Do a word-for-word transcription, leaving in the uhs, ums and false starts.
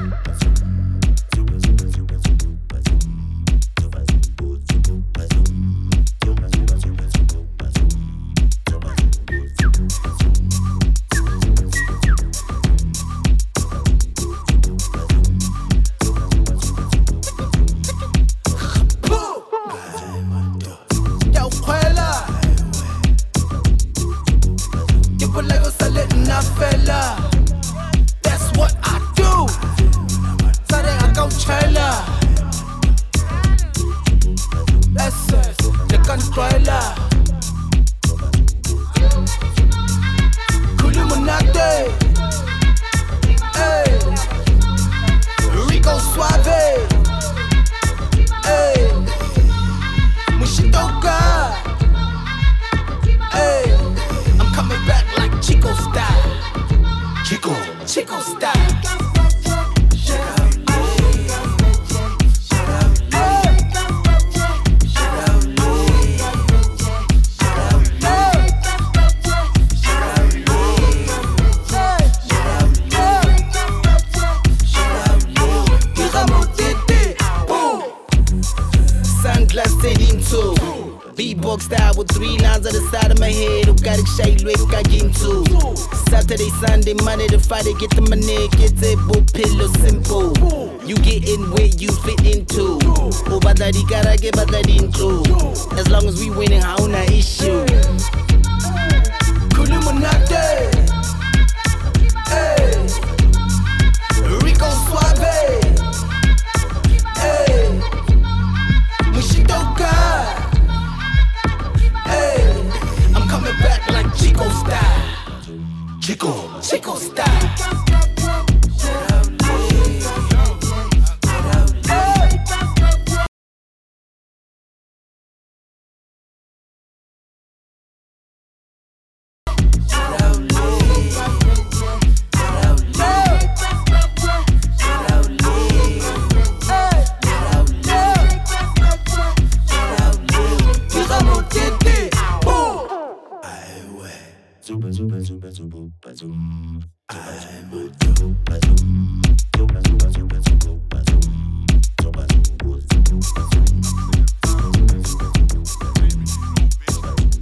V-Box style with three lines on the side of my head. Ukarikshayilwe kagintu. Saturday, Sunday, Monday to Friday, get the money, get a book pillow simple. You get in where you fit into. Obadari karage badari into. As long as we winning, hauna issue. Kulumunate. Hey. Rico Suave. Hey. Mushitoka. I'm coming back like Chico style. Chico, Chico style. Zoom, zoom, zoom, zoom, zoom, zoom.